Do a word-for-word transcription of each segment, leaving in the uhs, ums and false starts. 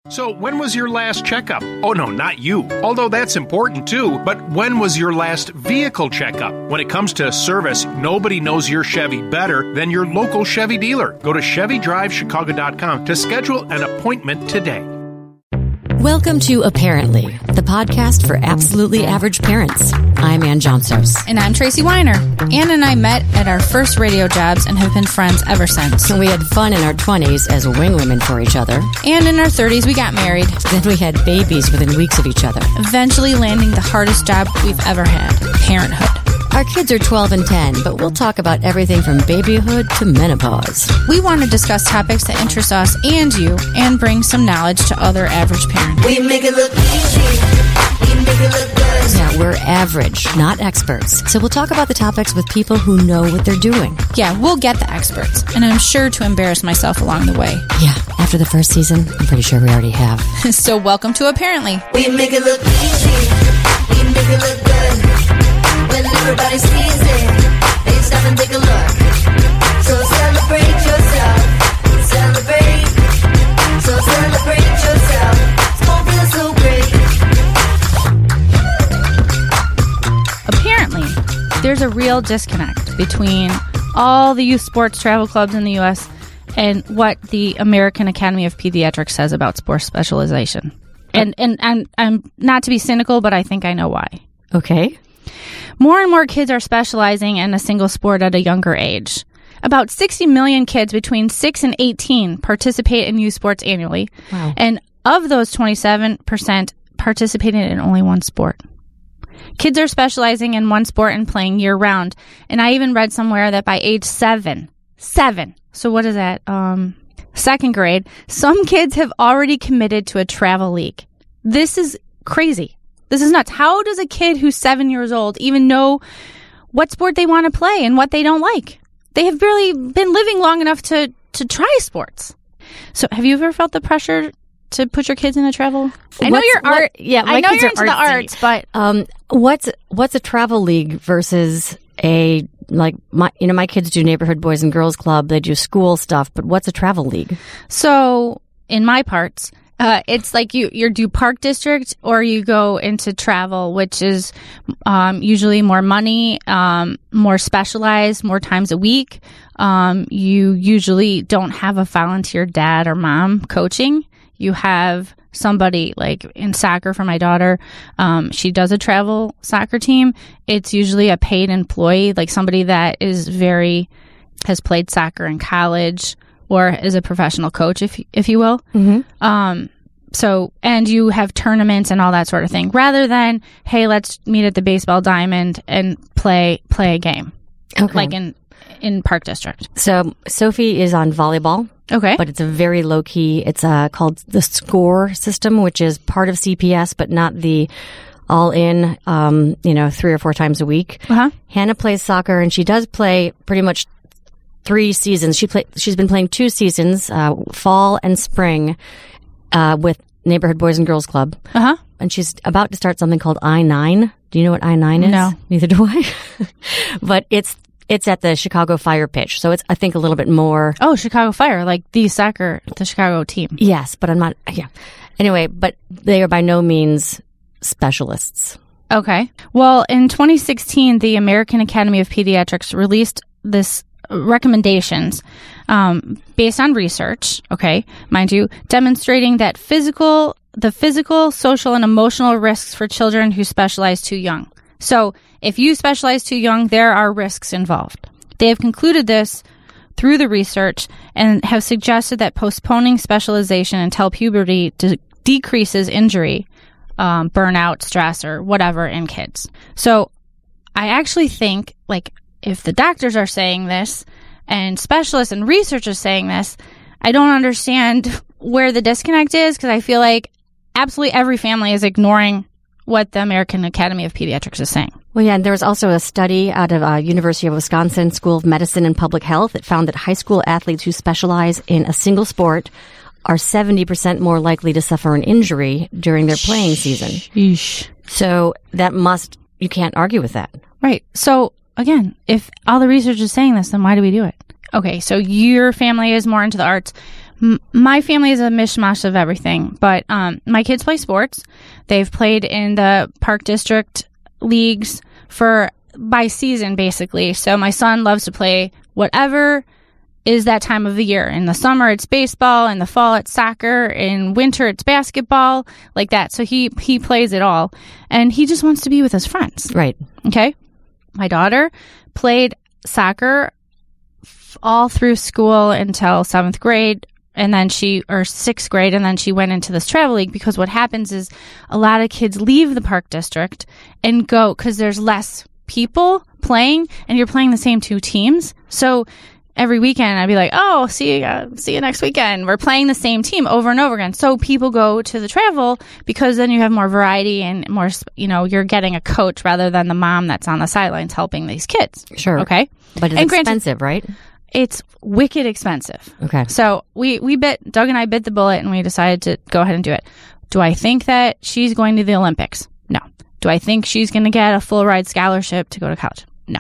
So, when was your last checkup? Oh, no, not you. Although that's important too, but when was your last vehicle checkup? When it comes to service, nobody knows your Chevy better than your local Chevy dealer. Go to Chevy Drive Chicago dot com to schedule an appointment today. Welcome to Apparently, the podcast for absolutely average parents. I'm Ann Johnsos. And I'm Tracy Weiner. Ann and I met at our first radio jobs and have been friends ever since. We had fun in our twenties as wing women for each other. And in our thirties, we got married. Then we had babies within weeks of each other. Eventually landing the hardest job we've ever had, parenthood. Our kids are twelve and ten, but we'll talk about everything from babyhood to menopause. We want to discuss topics that interest us and you and bring some knowledge to other average parents. We make it look easy. We make it look good. Yeah, we're average, not experts. So we'll talk about the topics with people who know what they're doing. Yeah, we'll get the experts, and I'm sure to embarrass myself along the way. Yeah, after the first season, I'm pretty sure we already have. So welcome to Apparently. We make it look easy. We make it look good. When everybody sees it, they stop and take a look. So celebrate yourself. Celebrate. So celebrate yourself. It's gonna feel so great. Apparently, there's a real disconnect between all the youth sports travel clubs in the U S and what the American Academy of Pediatrics says about sports specialization. And and I'm, I'm not to be cynical, but I think I know why. Okay. More and more kids are specializing in a single sport at a younger age. About sixty million kids between six and eighteen participate in youth sports annually. Wow. And of those, twenty-seven percent participated in only one sport. Kids are specializing in one sport and playing year-round. And I even read somewhere that by age seven, seven, so what is that, um, second grade, some kids have already committed to a travel league. This is crazy. This is nuts. How does a kid who's seven years old even know what sport they want to play and what they don't like? They have barely been living long enough to, to try sports. So have you ever felt the pressure to put your kids in a travel? I know What's- you're art. what- yeah, my I know kids you're are into the artsy. arts, but Um, what's what's a travel league versus a like my you know my kids do neighborhood boys and girls club, they do school stuff, but what's a travel league? so in my parts, uh, it's like you you do park district or you go into travel, which is um, usually more money, um, more specialized, more times a week. Um, you usually don't have a volunteer dad or mom coaching. You have somebody like in soccer for my daughter. Um, she does a travel soccer team. It's usually a paid employee, like somebody that is very, has played soccer in college or is a professional coach, if, if you will. Mm-hmm. Um, so, and you have tournaments and all that sort of thing rather than, hey, let's meet at the baseball diamond and play, play a game. Okay. Like in, in Park District. So Sophie is on volleyball. Okay. But it's a very low key. It's uh, called the SCORE system, which is part of C P S, but not the all in, um, you know, three or four times a week. Uh-huh. Hannah plays soccer, and she does play pretty much three seasons. She play, She's been playing two seasons, uh, fall and spring, uh, with Neighborhood Boys and Girls Club. Uh-huh. And she's about to start something called I nine. Do you know what I nine is? No. Neither do I. But it's It's at the Chicago Fire pitch, so it's, I think, a little bit more. Oh, Chicago Fire, like the soccer, the Chicago team. Yes, but I'm not, yeah. Anyway, but they are by no means specialists. Okay. Well, in twenty sixteen, the American Academy of Pediatrics released this recommendations um, based on research, okay, mind you, demonstrating that physical, the physical, social, and emotional risks for children who specialize too young. So if you specialize too young, there are risks involved. They have concluded this through the research and have suggested that postponing specialization until puberty de- decreases injury, um, burnout, stress, or whatever in kids. So I actually think, like, if the doctors are saying this and specialists and researchers saying this, I don't understand where the disconnect is, because I feel like absolutely every family is ignoring what the American Academy of Pediatrics is saying. Well, yeah, and there was also a study out of uh, University of Wisconsin School of Medicine and Public Health that found that high school athletes who specialize in a single sport are seventy percent more likely to suffer an injury during their playing season. Sheesh. So that must, you can't argue with that. Right. So, again, if all the research is saying this, then why do we do it? Okay, so your family is more into the arts. M- my family is a mishmash of everything, but um, my kids play sports. They've played in the Park District leagues for by season, basically. So my son loves to play whatever is that time of the year. In the summer, it's baseball. In the fall, it's soccer. In winter, it's basketball, like that. So he, he plays it all. And he just wants to be with his friends. Right. Okay. My daughter played soccer f- all through school until seventh grade. And then she, or sixth grade, and then she went into this travel league because what happens is a lot of kids leave the Park District and go because there's less people playing and you're playing the same two teams. So every weekend I'd be like, oh, see you, uh, see you next weekend. We're playing the same team over and over again. So people go to the travel because then you have more variety and more, you know, you're getting a coach rather than the mom that's on the sidelines helping these kids. Sure. Okay. But it's and expensive, granted, right? It's wicked expensive. Okay. So we, we bit, Doug and I bit the bullet and we decided to go ahead and do it. Do I think that she's going to the Olympics? No. Do I think she's going to get a full ride scholarship to go to college? No.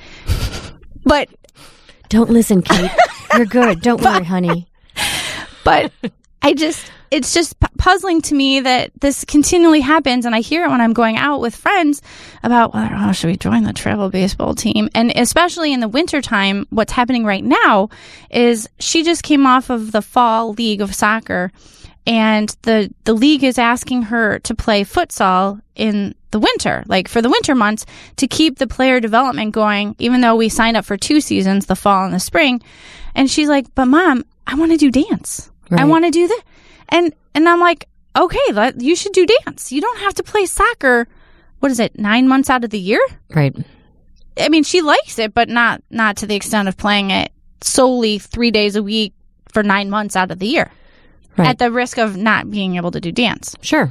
But don't listen, Kate. You're good. Don't worry, honey. But I just, it's just p- puzzling to me that this continually happens. And I hear it when I'm going out with friends about, well, oh, should we join the travel baseball team? And especially in the wintertime, what's happening right now is she just came off of the fall league of soccer. And the, the league is asking her to play futsal in the winter, like for the winter months, to keep the player development going, even though we signed up for two seasons, the fall and the spring. And she's like, but Mom, I want to do dance. Right. I want to do that. And, and I'm like, okay, let, you should do dance. You don't have to play soccer. What is it? Nine months out of the year? Right. I mean, she likes it, but not, not to the extent of playing it solely three days a week for nine months out of the year. Right. At the risk of not being able to do dance. Sure.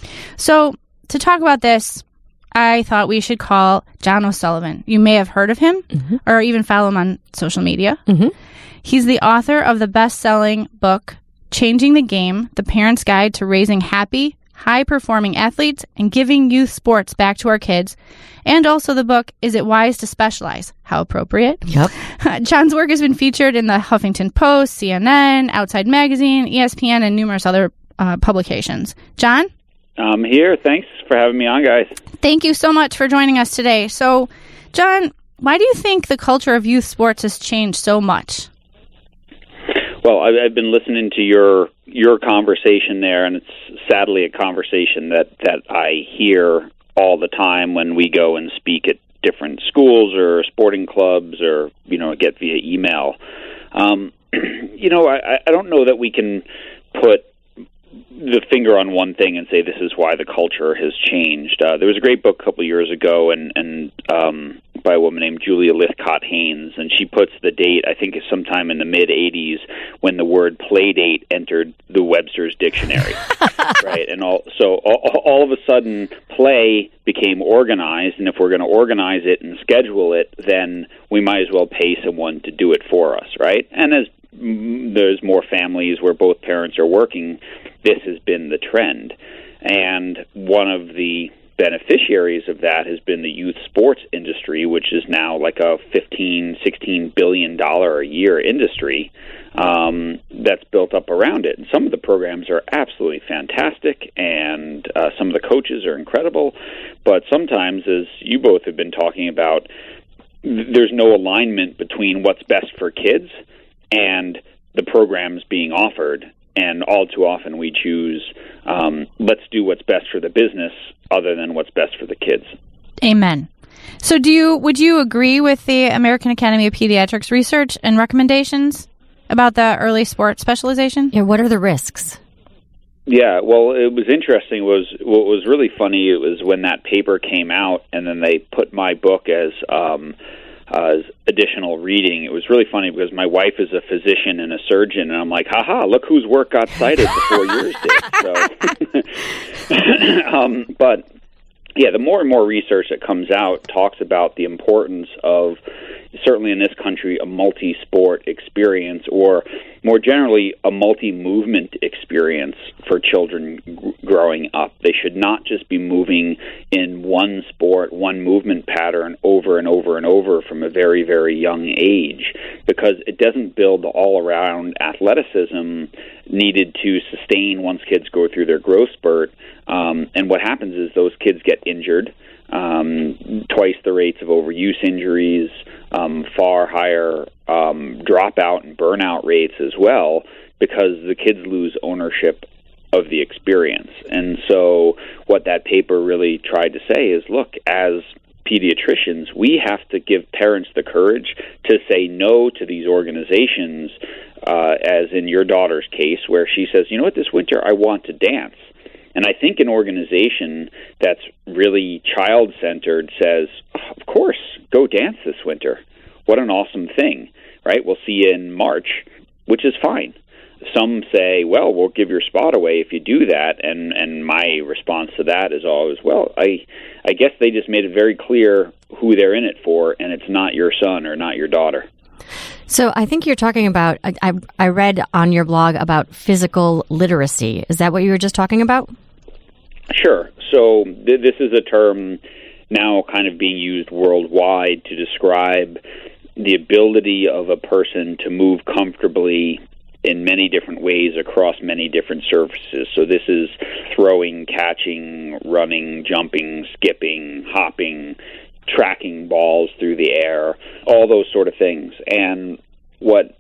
So to talk about this, I thought we should call John O'Sullivan. You may have heard of him mm-hmm. or even follow him on social media. Mm-hmm. He's the author of the best-selling book, Changing the Game, The Parent's Guide to Raising Happy, High-Performing Athletes and Giving Youth Sports Back to Our Kids. And also the book, Is It Wise to Specialize? How appropriate. Yep. John's work has been featured in the Huffington Post, C N N, Outside Magazine, E S P N, and numerous other uh, publications. John? I'm here. Thanks for having me on, guys. Thank you so much for joining us today. So, John, why do you think the culture of youth sports has changed so much? Well, I've been listening to your your conversation there, and it's sadly a conversation that, that I hear all the time when we go and speak at different schools or sporting clubs or, you know, get via email. Um, you know, I, I don't know that we can put the finger on one thing and say this is why the culture has changed. Uh, there was a great book a couple of years ago and, and um, by a woman named Julia Lythcott-Haynes, and she puts the date, I think, is sometime in the mid-eighties when the word play date entered the Webster's Dictionary. Right? And all, so all, all of a sudden, play became organized, and if we're going to organize it and schedule it, then we might as well pay someone to do it for us, right? And as there's more families where both parents are working, this has been the trend. And one of the beneficiaries of that has been the youth sports industry, which is now like a fifteen, sixteen billion dollars a year industry um, that's built up around it. And some of the programs are absolutely fantastic, and uh, some of the coaches are incredible. But sometimes, as you both have been talking about, there's no alignment between what's best for kids and the programs being offered. And all too often we choose, um, let's do what's best for the business other than what's best for the kids. Amen. So do you, would you agree with the American Academy of Pediatrics research and recommendations about the early sport specialization? Yeah, what are the risks? Yeah, well, it was interesting. It was what was really funny, it was when that paper came out and then they put my book as um Uh, as additional reading. It was really funny because my wife is a physician and a surgeon, and I'm like, haha, look whose work got cited before yours did. So, um, but, yeah, the more and more research that comes out talks about the importance of certainly in this country, a multi-sport experience, or more generally, a multi-movement experience for children g- growing up. They should not just be moving in one sport, one movement pattern over and over and over from a very, very young age, because it doesn't build the all-around athleticism needed to sustain once kids go through their growth spurt. Um, and what happens is those kids get injured, um, twice the rates of overuse injuries, um, far higher um, dropout and burnout rates as well, because the kids lose ownership of the experience. And so what that paper really tried to say is, look, as pediatricians, we have to give parents the courage to say no to these organizations, uh, as in your daughter's case, where she says, you know what, this winter I want to dance. And I think an organization that's really child-centered says, of course, go dance this winter. What an awesome thing, right? We'll see you in March, which is fine. Some say, well, we'll give your spot away if you do that. And, and my response to that is always, well, I, I guess they just made it very clear who they're in it for, and it's not your son or not your daughter. So I think you're talking about, I, I, I read on your blog about physical literacy. Is that what you were just talking about? Sure. So th- this is a term now kind of being used worldwide to describe the ability of a person to move comfortably in many different ways across many different surfaces. So this is throwing, catching, running, jumping, skipping, hopping, tracking balls through the air, all those sort of things. And what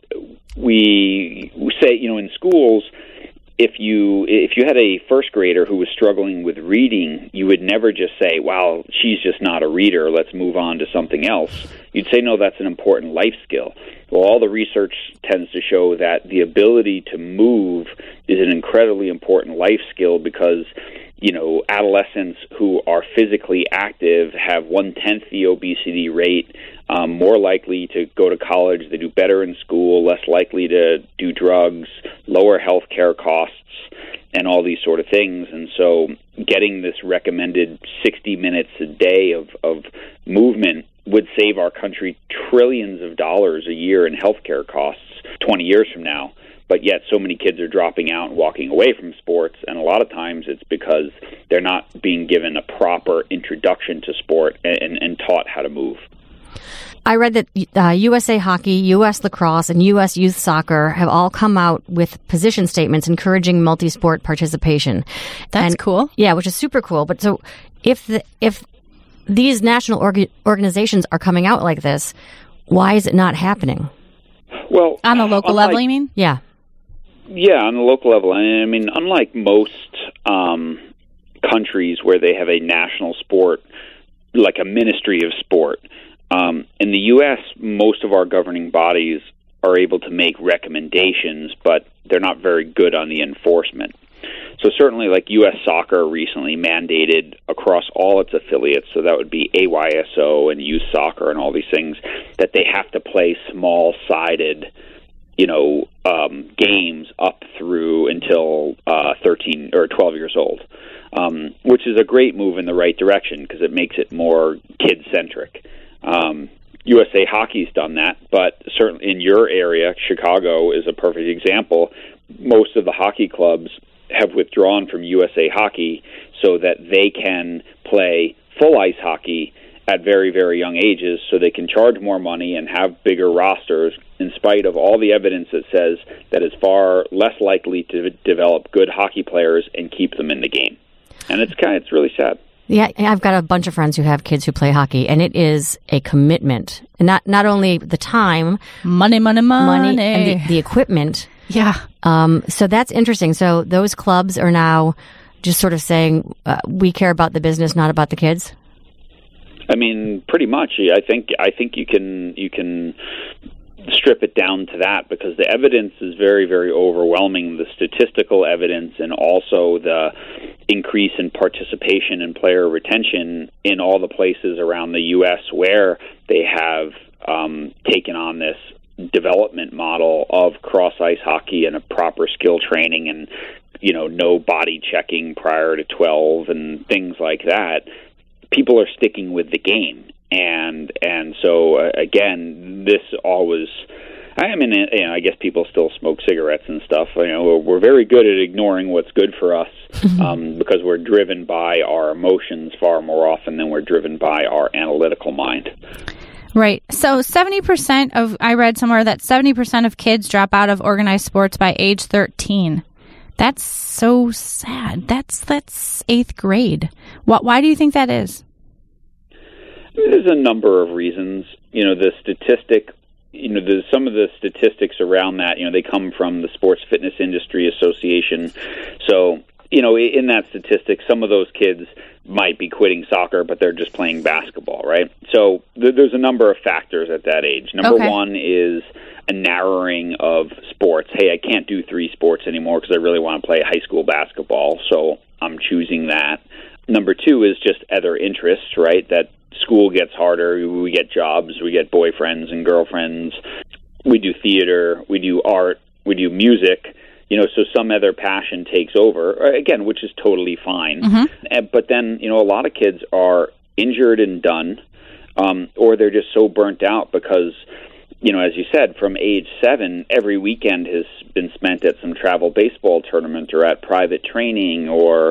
we say, you know, in schools, if you if you had a first grader who was struggling with reading, you would never just say, well, she's just not a reader, let's move on to something else. You'd say, no, that's an important life skill. Well, all the research tends to show that the ability to move is an incredibly important life skill, because, you know, adolescents who are physically active have one-tenth the obesity rate, um, more likely to go to college, they do better in school, less likely to do drugs, lower health care costs, and all these sort of things. And so getting this recommended sixty minutes a day of, of movement would save our country trillions of dollars a year in health care costs twenty years from now. But yet so many kids are dropping out and walking away from sports, and a lot of times it's because they're not being given a proper introduction to sport and, and, and taught how to move. I read that uh, U S A Hockey, U S Lacrosse, and U S Youth Soccer have all come out with position statements encouraging multi-sport participation. That's and, cool. Yeah, which is super cool. But so if the, if these national org- organizations are coming out like this, why is it not happening? Well, on the local unlike, level, you mean? Yeah. Yeah, on the local level. I mean, unlike most um, countries where they have a national sport, like a ministry of sport, um, in the U S, most of our governing bodies are able to make recommendations, but they're not very good on the enforcement. So certainly, like U S Soccer recently mandated across all its affiliates, so that would be A Y S O and Youth Soccer and all these things, that they have to play small-sided, you know, um, games up through until uh, thirteen or twelve years old, um, which is a great move in the right direction because it makes it more kid-centric. Um, U S A Hockey's done that, but certainly in your area, Chicago is a perfect example. Most of the hockey clubs have withdrawn from U S A Hockey so that they can play full ice hockey at very, very young ages, so they can charge more money and have bigger rosters, in spite of all the evidence that says that it's far less likely to develop good hockey players and keep them in the game. And it's kind of, it's really sad. Yeah, I've got a bunch of friends who have kids who play hockey, and it is a commitment. And not not only the time, money, money, money, money and the, the equipment. Yeah. Um, so that's interesting. So those clubs are now just sort of saying, uh, we care about the business, not about the kids. I mean, pretty much. I think I think you can you can strip it down to that, because the evidence is very, very overwhelming. The statistical evidence and also the increase in participation and player retention in all the places around the U S where they have um, taken on this development model of cross-ice hockey and a proper skill training and, you know, no body checking prior to twelve and things like that. People are sticking with the game. And and so, uh, again, this always, I mean, you know, I guess people still smoke cigarettes and stuff. You know, we're, we're very good at ignoring what's good for us um, because we're driven by our emotions far more often than we're driven by our analytical mind. Right. So seventy percent of, I read somewhere that seventy percent of kids drop out of organized sports by age thirteen. That's so sad. That's that's eighth grade. What? Why do you think that is? There's a number of reasons. You know, the statistic, you know, there's some of the statistics around that, you know, they come from the Sports Fitness Industry Association. So, you know, in that statistic, some of those kids might be quitting soccer, but they're just playing basketball, right? So th- there's a number of factors at that age. Number Okay. one is a narrowing of sports. Hey, I can't do three sports anymore because I really want to play high school basketball, so I'm choosing that. Number two is just other interests, right? That school gets harder, we get jobs, we get boyfriends and girlfriends, we do theater, we do art, we do music, you know, so some other passion takes over, again, which is totally fine. Mm-hmm. But then, you know, a lot of kids are injured and done, um, or they're just so burnt out because, you know, as you said, from age seven, every weekend has been spent at some travel baseball tournament or at private training or,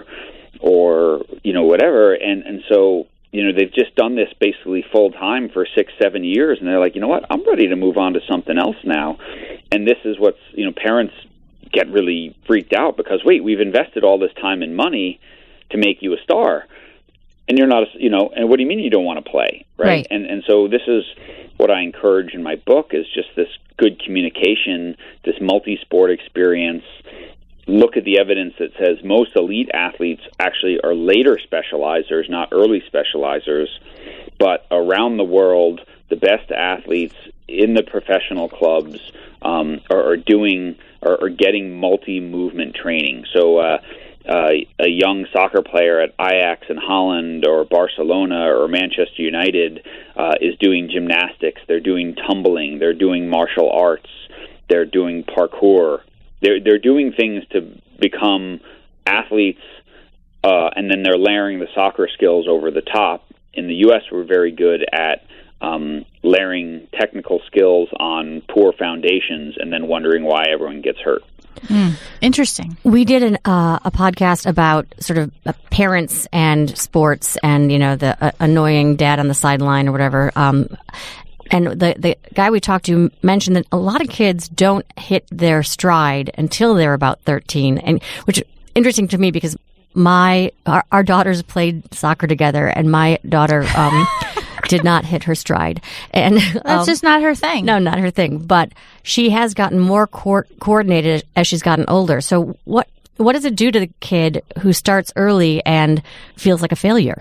or you know, whatever, and, and so, you know, they've just done this basically full time for six, seven years, and they're like, you know what, I'm ready to move on to something else now. And this is what's, you know, parents get really freaked out because, wait, we've invested all this time and money to make you a star, and you're not, a, you know, and what do you mean you don't want to play, right? Right. And and so this is what I encourage in my book is just this good communication, this multi-sport experience. Look at the evidence that says most elite athletes actually are later specializers, not early specializers. But around the world, the best athletes in the professional clubs um, are, are doing are, are getting multi-movement training. So uh, uh, a young soccer player at Ajax in Holland or Barcelona or Manchester United uh, is doing gymnastics. They're doing tumbling. They're doing martial arts. They're doing parkour. They're they're doing things to become athletes, uh, and then they're layering the soccer skills over the top. In the U S, we're very good at um, layering technical skills on poor foundations, and then wondering why everyone gets hurt. Mm, interesting. We did an, uh, a podcast about sort of uh, parents and sports, and you know the uh, annoying dad on the sideline or whatever. Um, And the the guy we talked to mentioned that a lot of kids don't hit their stride until they're about thirteen, and which is interesting to me because my our, our daughters played soccer together, and my daughter um, did not hit her stride. And That's um, just not her thing. No, not her thing. But she has gotten more co- coordinated as she's gotten older. So what what does it do to the kid who starts early and feels like a failure?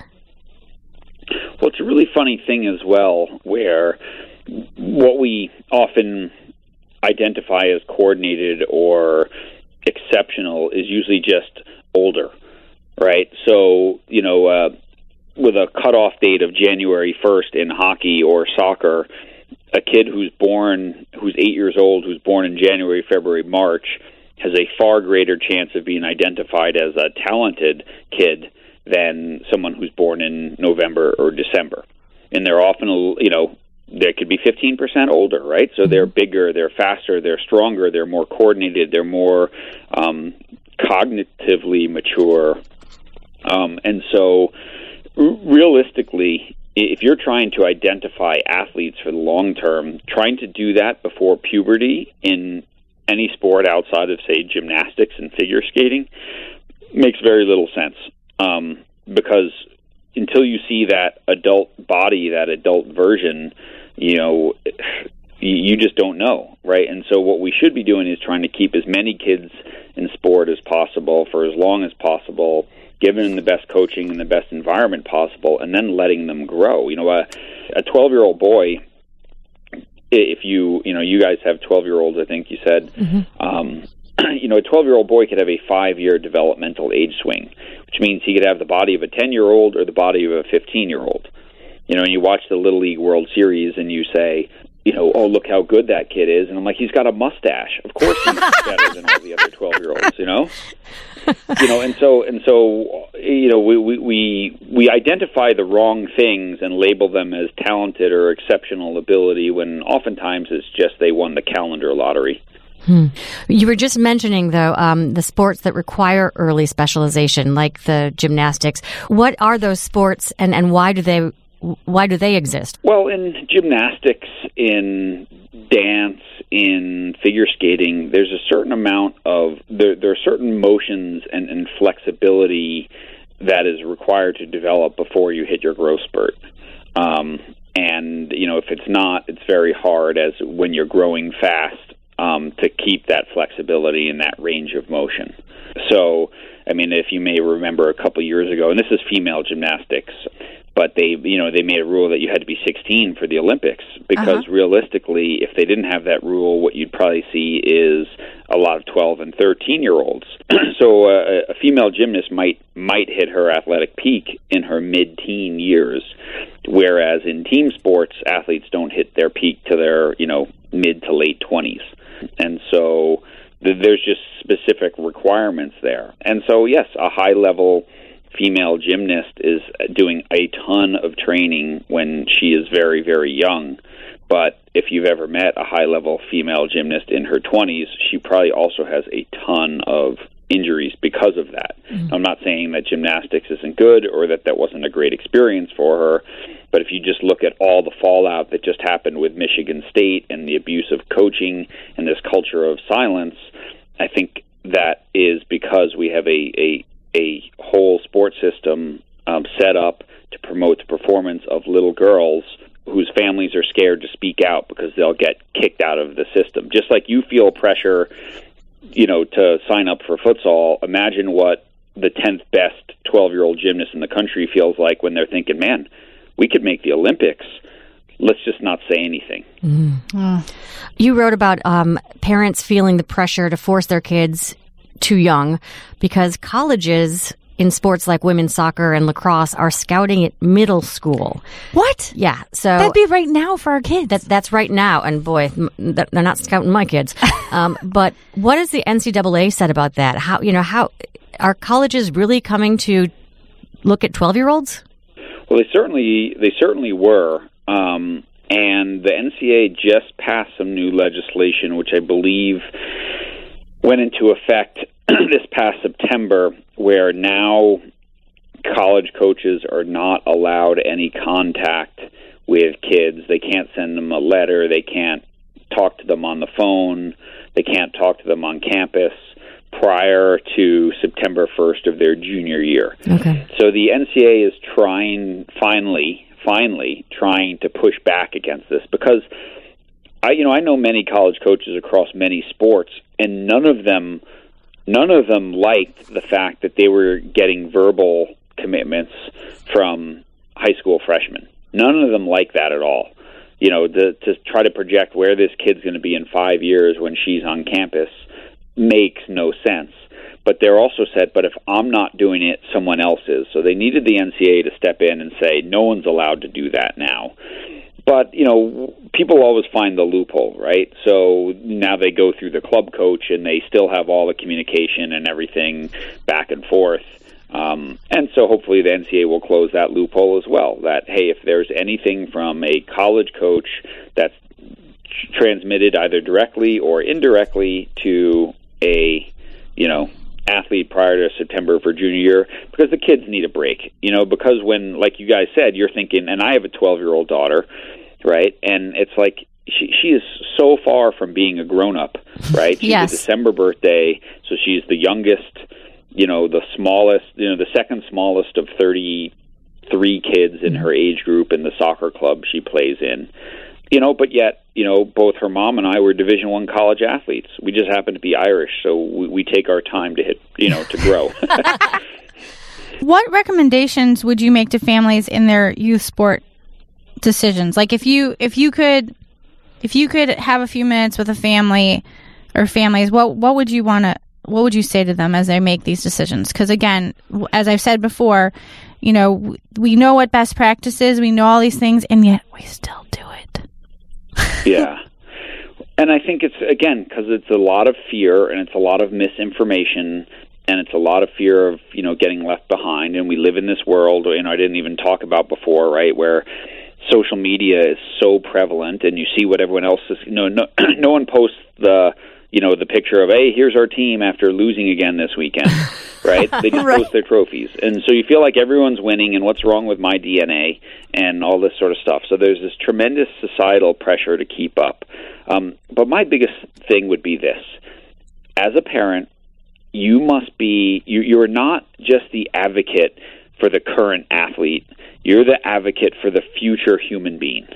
Well, it's a really funny thing as well, where what we often identify as coordinated or exceptional is usually just older, right? So, you know, uh, with a cutoff date of January first in hockey or soccer, a kid who's born, who's eight years old, who's born in January, February, March, has a far greater chance of being identified as a talented kid than someone who's born in November or December. And they're often, you know, they could be fifteen percent older, right? So they're bigger, they're faster, they're stronger, they're more coordinated, they're more um, cognitively mature. Um, and so r- realistically, if you're trying to identify athletes for the long term, trying to do that before puberty in any sport outside of, say, gymnastics and figure skating makes very little sense. Um, because until you see that adult body, that adult version, you know, you just don't know, right? And so what we should be doing is trying to keep as many kids in sport as possible for as long as possible, giving them the best coaching and the best environment possible, and then letting them grow. You know, a, a twelve-year-old boy, if you, you know, you guys have twelve-year-olds, I think you said, mm-hmm. um, you know, a twelve-year-old boy could have a five-year developmental age swing, which means he could have the body of a ten-year-old or the body of a fifteen-year-old. You know, and you watch the Little League World Series and you say, you know, oh, look how good that kid is. And I'm like, he's got a mustache. Of course he's better than all the other twelve-year-olds, you know? You know, and so, and so you know, we, we, we, we identify the wrong things and label them as talented or exceptional ability when oftentimes it's just they won the calendar lottery. Hmm. You were just mentioning, though, um, the sports that require early specialization, like the gymnastics. What are those sports, and, and why do they why do they exist? Well, in gymnastics, in dance, in figure skating, there's a certain amount of there, there are certain motions and, and flexibility that is required to develop before you hit your growth spurt. Um, and you know, if it's not, it's very hard as when you're growing fast. Um, to keep that flexibility and that range of motion. So, I mean, if you may remember a couple years ago, and this is female gymnastics, but they, you know, they made a rule that you had to be sixteen for the Olympics because uh-huh. realistically, if they didn't have that rule, what you'd probably see is a lot of twelve and thirteen year olds. So, uh, a female gymnast might might hit her athletic peak in her mid-teen years, whereas in team sports, athletes don't hit their peak to their, you know, mid to late twenties. And so th- there's just specific requirements there. And so, yes, a high-level female gymnast is doing a ton of training when she is very, very young. But if you've ever met a high-level female gymnast in her twenties, she probably also has a ton of injuries because of that. Mm-hmm. I'm not saying that gymnastics isn't good or that that wasn't a great experience for her, but if you just look at all the fallout that just happened with Michigan State and the abuse of coaching and this culture of silence, I think that is because we have a, a, a whole sports system um, set up to promote the performance of little girls whose families are scared to speak out because they'll get kicked out of the system. Just like you feel pressure, you know, to sign up for futsal, imagine what the tenth best twelve-year-old gymnast in the country feels like when they're thinking, man, we could make the Olympics. Let's just not say anything. Mm. Oh. You wrote about um, parents feeling the pressure to force their kids too young because colleges in sports like women's soccer and lacrosse are scouting at middle school. What? Yeah. So that'd be right now for our kids. That, that's right now. And boy, they're not scouting my kids. um, but what has the N C double A said about that? How, you know, how are colleges really coming to look at twelve-year-olds? Well, they certainly they certainly were, um, and the N C A A just passed some new legislation, which I believe went into effect this past September, where now college coaches are not allowed any contact with kids. They can't send them a letter. They can't talk to them on the phone. They can't talk to them on campus prior to September first of their junior year. Okay. So the N C A A is trying, finally, finally trying to push back against this because I, you know, I know many college coaches across many sports, and none of them, none of them liked the fact that they were getting verbal commitments from high school freshmen. None of them liked that at all. You know, to, to try to project where this kid's going to be in five years when she's on campus makes no sense. But they're also said, but if I'm not doing it, someone else is. So they needed the N C A A to step in and say, no one's allowed to do that now. But, you know, people always find the loophole, right? So now they go through the club coach and they still have all the communication and everything back and forth. Um, and so hopefully the N C A A will close that loophole as well, that, hey, if there's anything from a college coach that's transmitted either directly or indirectly to a, you know, athlete prior to September for junior year, because the kids need a break, you know, because when, like you guys said, you're thinking, and I have a twelve-year-old daughter, right, and it's like, she she is so far from being a grown-up, right? She's Yes. a December birthday, so she's the youngest, you know, the smallest, you know, the second smallest of thirty-three kids in her age group in the soccer club she plays in. You know, but yet, you know, both her mom and I were Division One college athletes. We just happen to be Irish, so we, we take our time to hit, you know, to grow. What recommendations would you make to families in their youth sport decisions? Like, if you if you could if you could have a few minutes with a family or families, what what would you want to what would you say to them as they make these decisions? Because again, as I've said before, you know, we know what best practice is, we know all these things, and yet we still do it. Yeah. And I think it's, again, because it's a lot of fear and it's a lot of misinformation, and it's a lot of fear of, you know, getting left behind. And we live in this world, you know, I didn't even talk about before, right, where social media is so prevalent, and you see what everyone else is, you know, no, no one posts the, you know, the picture of, hey, here's our team after losing again this weekend, right? They just right. post their trophies. And so you feel like everyone's winning, and what's wrong with my D N A and all this sort of stuff. So there's this tremendous societal pressure to keep up. Um, but my biggest thing would be this. As a parent, you must be, you, you're not just the advocate for the current athlete. You're the advocate for the future human being.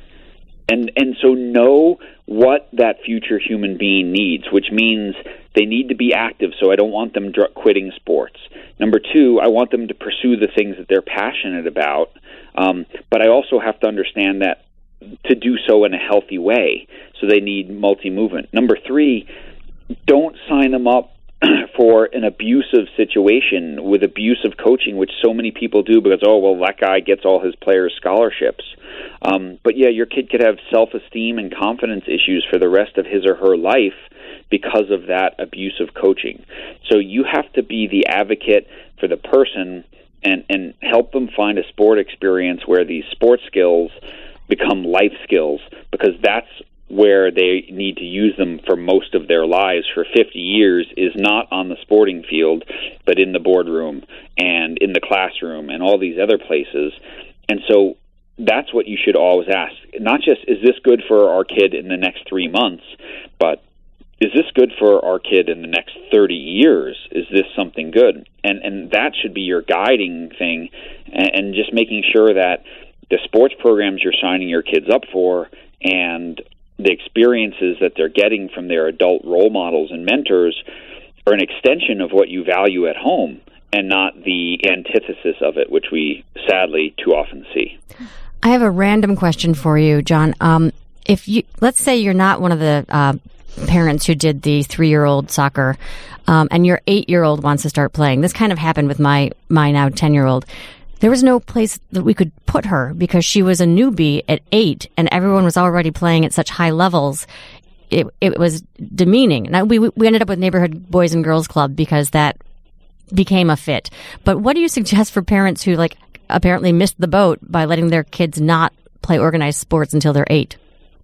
And and so know what that future human being needs, which means they need to be active, so I don't want them dr- quitting sports. Number two, I want them to pursue the things that they're passionate about, um, but I also have to understand that to do so in a healthy way, so they need multi-movement. Number three, don't sign them up for an abusive situation with abusive coaching, which so many people do because, oh, well, that guy gets all his players scholarships. Um, but, yeah, your kid could have self-esteem and confidence issues for the rest of his or her life because of that abusive coaching. So you have to be the advocate for the person and, and help them find a sport experience where these sports skills become life skills, because that's where they need to use them for most of their lives for fifty years, is not on the sporting field, but in the boardroom and in the classroom and all these other places. And so that's what you should always ask. Not just, is this good for our kid in the next three months, but is this good for our kid in the next thirty years? Is this something good? And and that should be your guiding thing, and, and just making sure that the sports programs you're signing your kids up for and the experiences that they're getting from their adult role models and mentors are an extension of what you value at home and not the antithesis of it, which we sadly too often see. I have a random question for you, John. Um, if you, let's say you're not one of the uh, parents who did the three-year-old soccer, um, and your eight-year-old wants to start playing. This kind of happened with my my now ten-year-old. There was no place that we could put her because she was a newbie at eight, and everyone was already playing at such high levels. It it was demeaning. Now, we we ended up with Neighborhood Boys and Girls Club because that became a fit. But what do you suggest for parents who like apparently missed the boat by letting their kids not play organized sports until they're eight?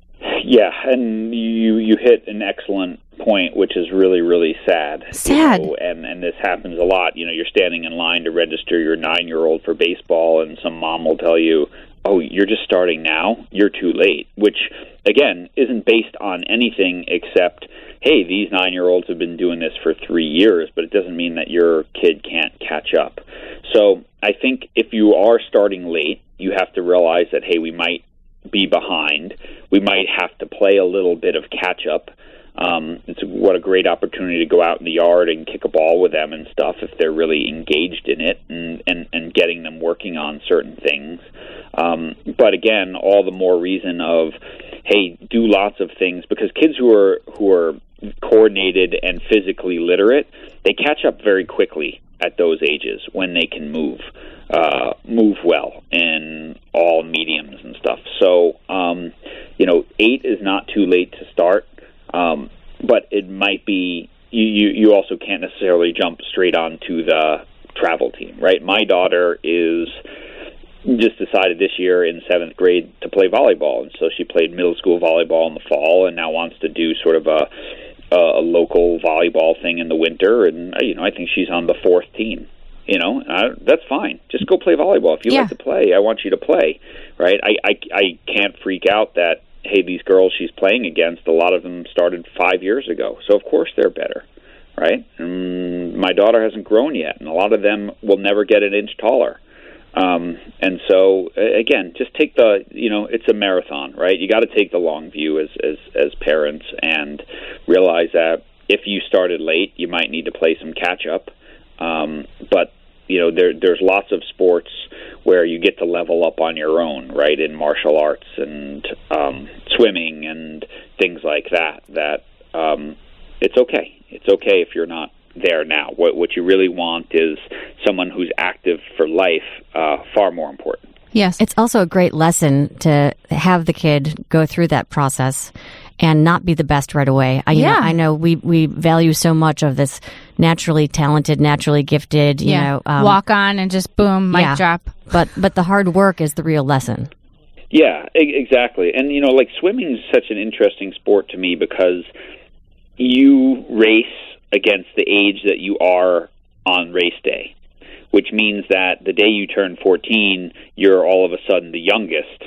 Yeah, and you you hit an excellent point, which is really, really sad. Sad. You know, and, and this happens a lot. You know, you're standing in line to register your nine-year-old for baseball, and some mom will tell you, oh, you're just starting now? You're too late, which, again, isn't based on anything except, hey, these nine-year-olds have been doing this for three years, but it doesn't mean that your kid can't catch up. So I think if you are starting late, you have to realize that, hey, we might be behind. We might have to play a little bit of catch-up. Um, it's what a great opportunity to go out in the yard and kick a ball with them and stuff if they're really engaged in it, and, and, and getting them working on certain things. Um, but again, all the more reason of, hey, do lots of things, because kids who are who are coordinated and physically literate, they catch up very quickly at those ages when they can move, uh, move well in all mediums and stuff. So, um, you know, eight is not too late to start. Um, but it might be, you, you, you also can't necessarily jump straight onto the travel team, right? My daughter is just decided this year in seventh grade to play volleyball, and so she played middle school volleyball in the fall and now wants to do sort of a, a local volleyball thing in the winter, and, you know, I think she's on the fourth team. You know, uh, that's fine. Just go play volleyball. If you yeah. like to play, I want you to play, right? I, I, I can't freak out that, hey, these girls she's playing against, a lot of them started five years ago. So, of course, they're better, right? And my daughter hasn't grown yet, and a lot of them will never get an inch taller. Um, and so, again, just take the, you know, it's a marathon, right? You got to take the long view as, as, as parents and realize that if you started late, you might need to play some catch-up. Um, but, you know, there, there's lots of sports where you get to level up on your own, right, in martial arts and um, swimming and things like that, that um, it's okay. It's okay if you're not there now. What, what you really want is someone who's active for life, uh, far more important. Yes. It's also a great lesson to have the kid go through that process and not be the best right away. I, you Yeah. know, I know we, we value so much of this naturally talented, naturally gifted, you know. Um, Walk on and just boom, mic yeah. drop. But, but the hard work is the real lesson. Yeah, e- exactly. And, you know, like swimming is such an interesting sport to me because you race against the age that you are on race day, which means that the day you turn fourteen, you're all of a sudden the youngest,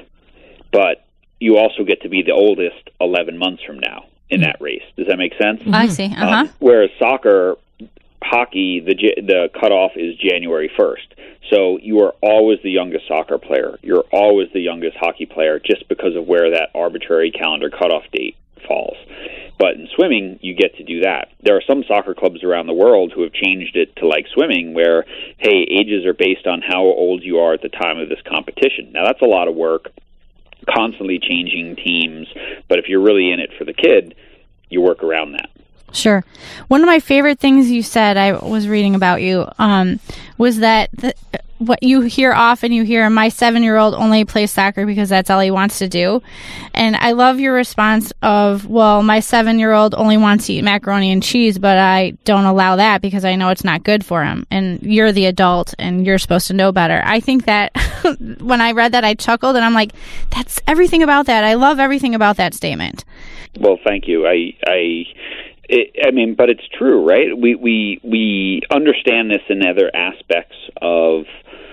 but you also get to be the oldest eleven months from now in that race. Does that make sense? I see. Uh-huh. Um, whereas soccer, hockey, the J- the cutoff is January first. So you are always the youngest soccer player. You're always the youngest hockey player just because of where that arbitrary calendar cutoff date falls. But in swimming, you get to do that. There are some soccer clubs around the world who have changed it to like swimming where, hey, ages are based on how old you are at the time of this competition. Now, that's a lot of work, constantly changing teams. But if you're really in it for the kid, you work around that. Sure. One of my favorite things you said, I was reading about you, um, was that the, what you hear often, you hear, my seven-year-old only plays soccer because that's all he wants to do. And I love your response of, well, my seven-year-old only wants to eat macaroni and cheese, but I don't allow that because I know it's not good for him. And you're the adult and you're supposed to know better. I think that when I read that, I chuckled and I'm like, that's everything about that. I love everything about that statement. Well, thank you. I, I, it, I mean, but it's true, right? We, we, we understand this in other aspects of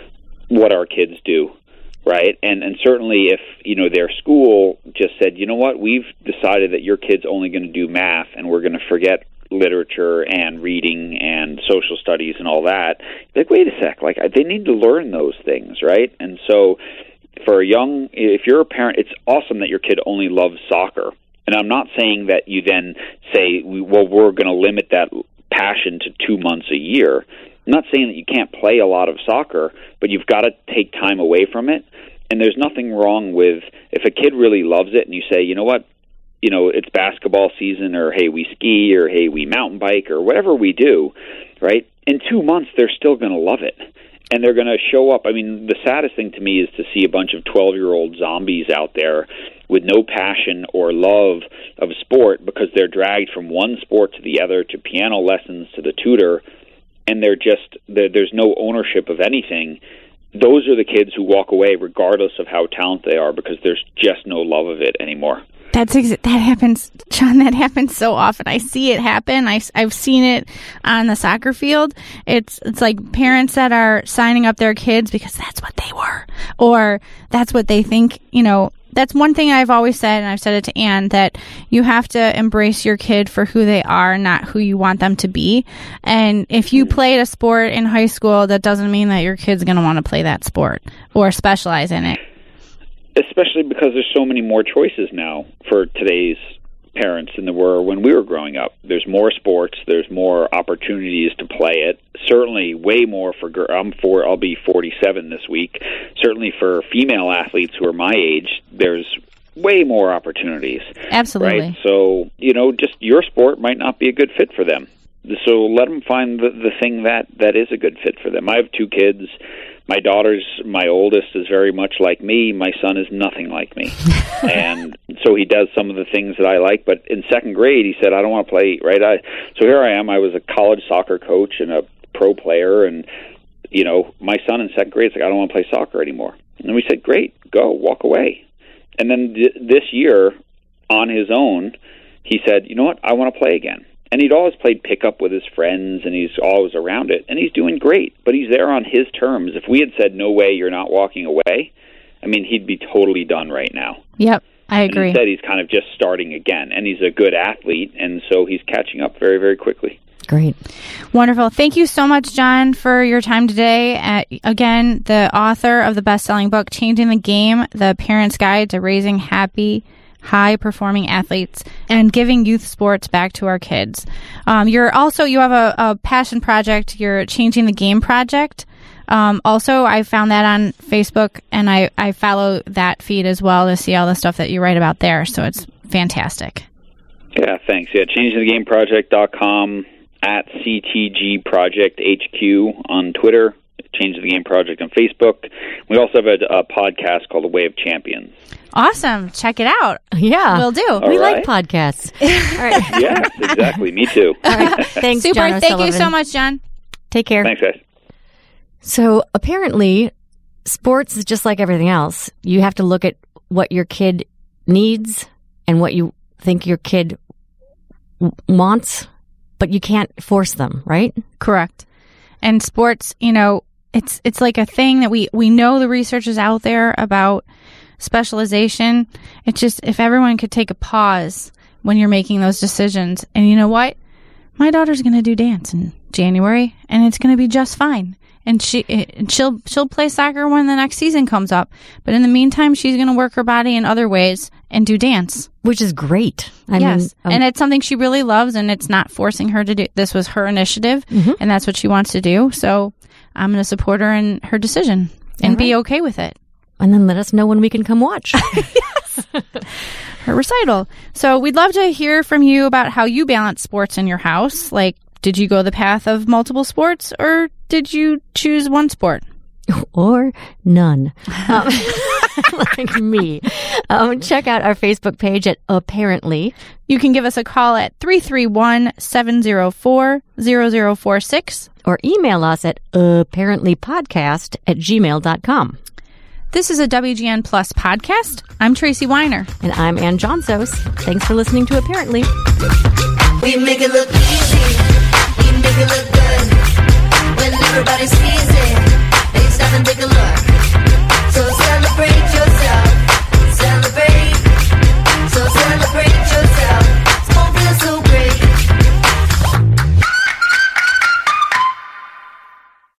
what our kids do, right? And and certainly if, you know, their school just said, you know what, we've decided that your kid's only going to do math and we're going to forget literature and reading and social studies and all that, like, wait a sec, like, they need to learn those things, right? And so for a young, if you're a parent, it's awesome that your kid only loves soccer. And I'm not saying that you then say, well, we're going to limit that passion to two months a year. I'm not saying that you can't play a lot of soccer, but you've got to take time away from it. And there's nothing wrong with, if a kid really loves it and you say, you know what, you know, it's basketball season, or hey, we ski, or hey, we mountain bike, or whatever we do, right? In two months, they're still going to love it. And they're going to show up. I mean, the saddest thing to me is to see a bunch of twelve-year-old zombies out there with no passion or love of sport because they're dragged from one sport to the other, to piano lessons, to the tutor, and they're just, they're, there's no ownership of anything. Those are the kids who walk away regardless of how talented they are because there's just no love of it anymore. That's exa- that happens, John. That happens so often. I see it happen. I, I've seen it on the soccer field. It's it's like parents that are signing up their kids because that's what they were, or that's what they think. You know, that's one thing I've always said, and I've said it to Anne, that you have to embrace your kid for who they are, not who you want them to be. And if you played a sport in high school, that doesn't mean that your kid's going to want to play that sport or specialize in it. Especially because there's so many more choices now for today's parents than there were when we were growing up. There's more sports. There's more opportunities to play it. Certainly, way more for. I'm for. I'll be forty-seven this week. Certainly for female athletes who are my age, there's way more opportunities. Absolutely. Right? So you know, just your sport might not be a good fit for them. So let them find the, the thing that, that is a good fit for them. I have two kids. My daughter's, my oldest, is very much like me. My son is nothing like me. And so he does some of the things that I like. But in second grade, he said, I don't want to play, right? I, so here I am. I was a college soccer coach and a pro player. And, you know, my son in second grade is like, I don't want to play soccer anymore. And we said, great, go, walk away. And then th- this year, on his own, he said, you know what, I want to play again. And he'd always played pickup with his friends, and he's always around it, and he's doing great. But he's there on his terms. If we had said, no way, you're not walking away, I mean, he'd be totally done right now. Yep, I agree. And instead, he's kind of just starting again, and he's a good athlete, and so he's catching up very, very quickly. Great. Wonderful. Thank you so much, John, for your time today. Uh, again, the author of the best-selling book, Changing the Game, The Parent's Guide to Raising Happy, High-Performing Athletes and Giving Youth Sports Back to Our Kids. Um, you're also, you have a, a passion project, your Changing the Game project. Um, also, I found that on Facebook, and I, I follow that feed as well to see all the stuff that you write about there, so it's fantastic. Yeah, thanks. Yeah, changing the game project dot com, at C T G Project H Q on Twitter, Change the Game Project on Facebook. We also have a, a podcast called The Way of Champions. Awesome. Check it out. Yeah. Will do. All we right. like podcasts. All right. Yes, exactly. Me too. All right. Thanks, Super. John Thank you O'Sullivan. so much, John. Take care. Thanks, guys. So apparently, sports is just like everything else. You have to look at what your kid needs and what you think your kid w- wants, but you can't force them, right? Correct. And sports, you know, it's it's like a thing that we, we know the research is out there about specialization. It's just if everyone could take a pause when you're making those decisions. And you know what? My daughter's going to do dance in January, and it's going to be just fine. And she and she'll she'll play soccer when the next season comes up. But in the meantime, she's going to work her body in other ways and do dance. Which is great. I yes. mean, um, and it's something she really loves, and it's not forcing her to do. This was her initiative, Mm-hmm. and that's what she wants to do. So I'm going to support her in her decision and All be right. okay with it. and then let us know when we can come watch. Her recital. So we'd love to hear from you about how you balance sports in your house. Like, did you go the path of multiple sports, or did you choose one sport? Or none. Um, like me. Um, check out our Facebook page at Apparently. You can give us a call at three three one, seven zero four, zero zero four six. Or email us at apparentlypodcast at gmail dot com. This is a W G N Plus podcast. I'm Tracy Weiner. And I'm Ann Johnsos. Thanks for listening to Apparently. We make it look easy. We make it look good. When everybody sees it.